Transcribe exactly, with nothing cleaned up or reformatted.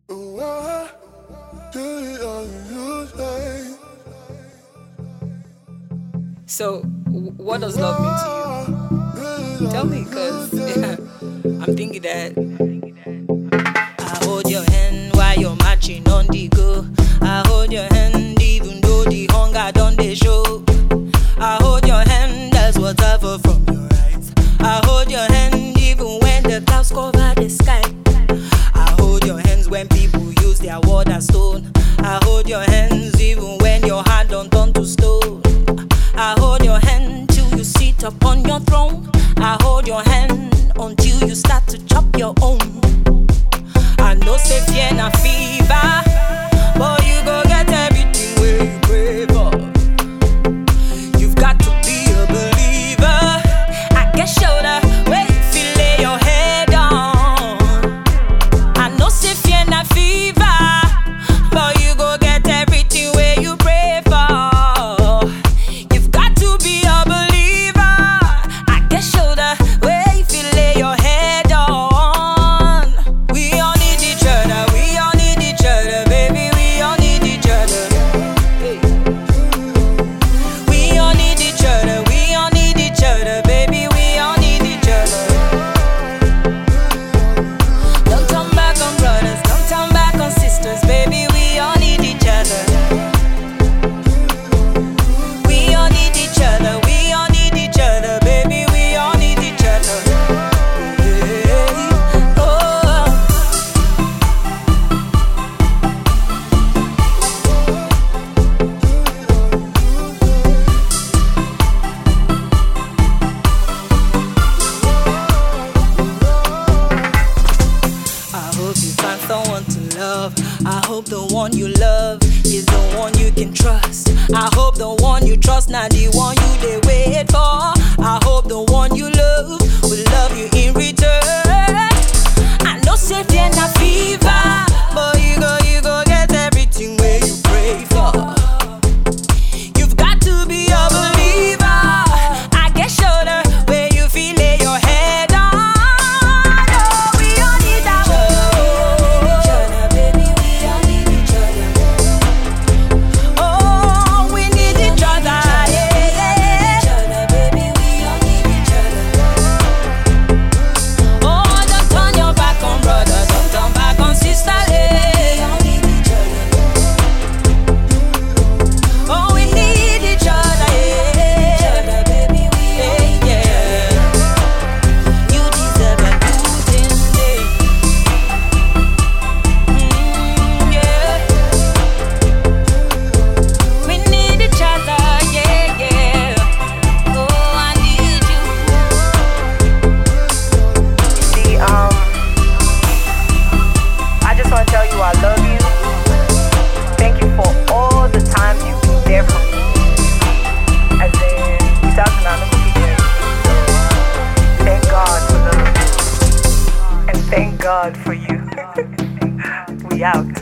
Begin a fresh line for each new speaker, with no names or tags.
So, what does love mean to you? Tell me, cause yeah, I'm thinking that. I hold your hand while you're marching on the go. I hold your hand even though the hunger done they show. I hold your hand, that's what I feel from your eyes. I hold your hand even when the clouds cover the sky. I hold your hands when people use their word as stone. I hold your hands even when your heart don't turn to stone. I hold your hand till you sit upon your throne. I hold your hand until you start to chop your own. I know say fear na fever, but you go get everything where you pray for. You've got to be a believer. I get shoulder where you feel lay your head on. I know say fear na fever, but you go get everything where you pray for. You've got to be a believer. I get shoulder where you feel lay your head on. We all need each other. We all need each other, baby. We all need each other. Hey. We all need each other. We all need each other, baby. We all need each other. Don't turn back on brothers. Don't turn back on sisters, baby. We all need each other. We all need each other. We all need each other, baby. We all need each other. Yeah. Oh. I hope you find someone to love. I hope the one you love is the one you can trust. I hope the one you trust not the one you they wait for. I hope the one you love will love you in return. I know say fear na fever, but you go, you go get everything where you pray for. You've got to be a believer. I get shoulder where you feel lay your head on. Oh, we all need that one. Baby, we all need each other. Oh, we need each other. Yeah, yeah. Baby, we all need each other. Oh, don't turn your back on brother. Don't turn back on sister. We all need each other. Oh, we need each other. Yeah, baby, we all need each other. You deserve a good day. Mm, yeah. We need each other. Yeah, yeah. Oh, I need you.
See, um, I just want to tell you I love you. Thank you for all the times you've been there for me. As in, without an Thank God for love. And thank God for you. We out.